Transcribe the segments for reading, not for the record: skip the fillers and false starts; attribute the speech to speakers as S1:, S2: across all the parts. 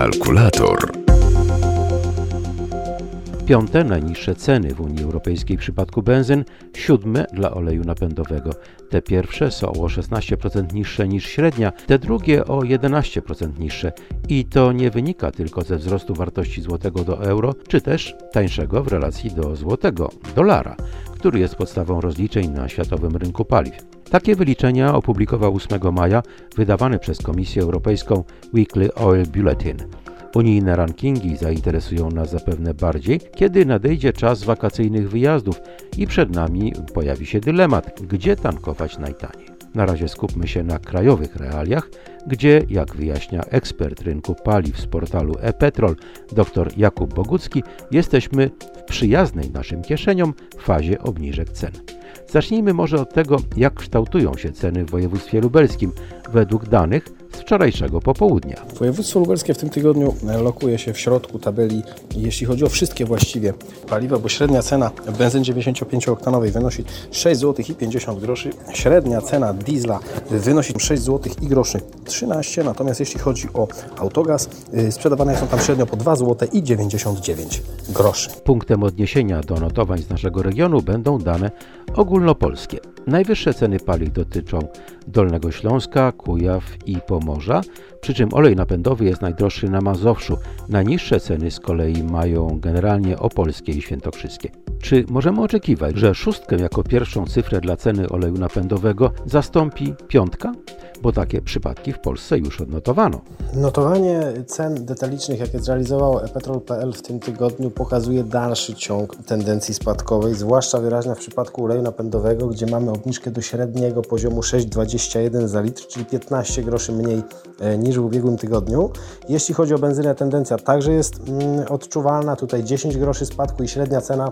S1: Kalkulator.
S2: Piąte najniższe ceny w Unii Europejskiej w przypadku benzyn, siódme dla oleju napędowego. Te pierwsze są o 16% niższe niż średnia, te drugie o 11% niższe. I to nie wynika tylko ze wzrostu wartości złotego do euro, czy też tańszego w relacji do złotego, dolara, który jest podstawą rozliczeń na światowym rynku paliw. Takie wyliczenia opublikował 8 maja wydawany przez Komisję Europejską Weekly Oil Bulletin. Unijne rankingi zainteresują nas zapewne bardziej, kiedy nadejdzie czas wakacyjnych wyjazdów i przed nami pojawi się dylemat, gdzie tankować najtaniej. Na razie skupmy się na krajowych realiach, gdzie, jak wyjaśnia ekspert rynku paliw z portalu e-Petrol dr Jakub Bogucki, jesteśmy w przyjaznej naszym kieszeniom fazie obniżek cen. Zacznijmy może od tego, jak kształtują się ceny w województwie lubelskim według danych z wczorajszego popołudnia.
S3: Województwo lubelskie w tym tygodniu lokuje się w środku tabeli, jeśli chodzi o wszystkie właściwie paliwa, bo średnia cena benzyny 95-oktanowej wynosi 6 zł i 50 groszy, średnia cena diesla wynosi 6 zł i groszy 13, natomiast jeśli chodzi o autogaz, sprzedawane są tam średnio po 2 zł i 99 groszy.
S2: Punktem odniesienia do notowań z naszego regionu będą dane ogólnopolskie. Najwyższe ceny paliw dotyczą Dolnego Śląska, Kujaw i Pomorza, przy czym olej napędowy jest najdroższy na Mazowszu. Najniższe ceny z kolei mają generalnie opolskie i świętokrzyskie. Czy możemy oczekiwać, że szóstkę jako pierwszą cyfrę dla ceny oleju napędowego zastąpi piątka? Bo takie przypadki w Polsce już odnotowano.
S3: Notowanie cen detalicznych, jakie zrealizował e-Petrol.pl w tym tygodniu, pokazuje dalszy ciąg tendencji spadkowej, zwłaszcza wyraźna w przypadku oleju napędowego, gdzie mamy obniżkę do średniego poziomu 6,21 za litr, czyli 15 groszy mniej niż w ubiegłym tygodniu. Jeśli chodzi o benzynę, tendencja także jest odczuwalna. Tutaj 10 groszy spadku i średnia cena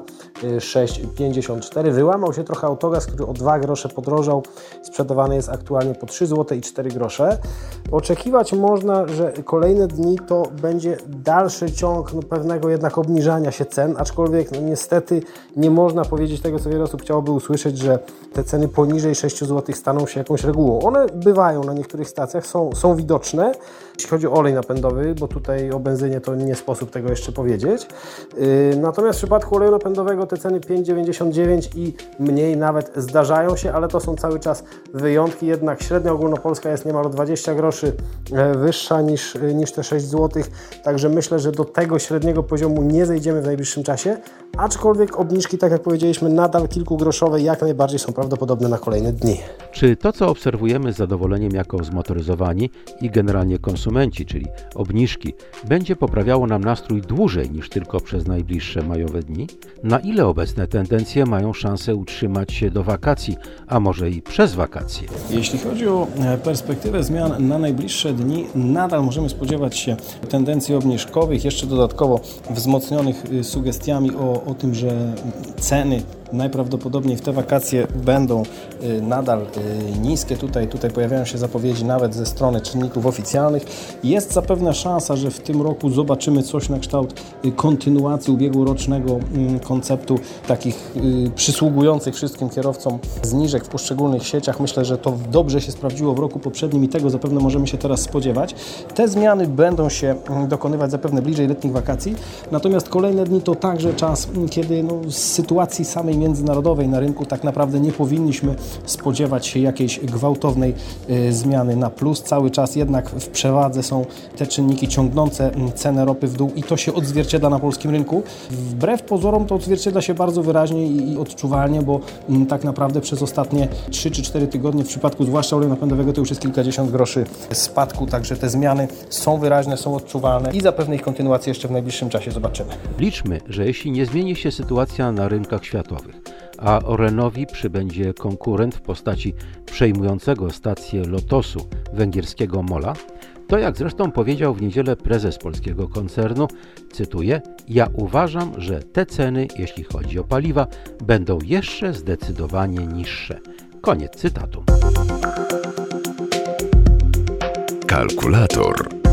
S3: 6,54. Wyłamał się trochę autogaz, który o 2 grosze podrożał. Sprzedawany jest aktualnie po 3 zł i 4 grosze. Oczekiwać można, że kolejne dni to będzie dalszy ciąg pewnego jednak obniżania się cen, aczkolwiek niestety nie można powiedzieć tego, co wiele osób chciałoby usłyszeć, że te ceny poniżej 6 zł staną się jakąś regułą. One bywają na niektórych stacjach, są widoczne. Jeśli chodzi o olej napędowy, bo tutaj o benzynie to nie sposób tego jeszcze powiedzieć. Natomiast w przypadku oleju napędowego te ceny 5,99 i mniej nawet zdarzają się, ale to są cały czas wyjątki. Jednak średnia ogólnopolska jest niemal o 20 groszy wyższa niż te 6 zł. Także myślę, że do tego średniego poziomu nie zejdziemy w najbliższym czasie. Aczkolwiek obniżki, tak jak powiedzieliśmy, nadal kilkugroszowe jak najbardziej są prawdopodobne na kolejne dni.
S2: Czy to, co obserwujemy z zadowoleniem jako zmotoryzowani i generalnie konsumenci, czyli obniżki, będzie poprawiało nam nastrój dłużej niż tylko przez najbliższe majowe dni? Na ile obecne tendencje mają szansę utrzymać się do wakacji, a może i przez wakacje?
S3: Jeśli chodzi o perspektywę zmian na najbliższe dni, nadal możemy spodziewać się tendencji obniżkowych, jeszcze dodatkowo wzmocnionych sugestiami o tym, że ceny najprawdopodobniej w te wakacje będą nadal niskie. Tutaj pojawiają się zapowiedzi nawet ze strony czynników oficjalnych. Jest zapewne szansa, że w tym roku zobaczymy coś na kształt kontynuacji ubiegłorocznego konceptu takich przysługujących wszystkim kierowcom zniżek w poszczególnych sieciach. Myślę, że to dobrze się sprawdziło w roku poprzednim i tego zapewne możemy się teraz spodziewać. Te zmiany będą się dokonywać zapewne bliżej letnich wakacji, natomiast kolejne dni to także czas, kiedy z sytuacji samej międzynarodowej na rynku tak naprawdę nie powinniśmy spodziewać się jakiejś gwałtownej zmiany na plus. Cały czas jednak w przewadze są te czynniki ciągnące cenę ropy w dół i to się odzwierciedla na polskim rynku. Wbrew pozorom to odzwierciedla się bardzo wyraźnie i odczuwalnie, bo tak naprawdę przez ostatnie 3 czy 4 tygodnie w przypadku zwłaszcza oleju napędowego to już jest kilkadziesiąt groszy spadku, także te zmiany są wyraźne, są odczuwalne i zapewne ich kontynuację jeszcze w najbliższym czasie zobaczymy.
S2: Liczmy, że jeśli nie zmieni się sytuacja na rynkach światowych, a Orlenowi przybędzie konkurent w postaci przejmującego stację Lotosu węgierskiego MOL-a, to jak zresztą powiedział w niedzielę prezes polskiego koncernu, cytuję: ja uważam, że te ceny, jeśli chodzi o paliwa, będą jeszcze zdecydowanie niższe. Koniec cytatu.
S1: Kalkulator.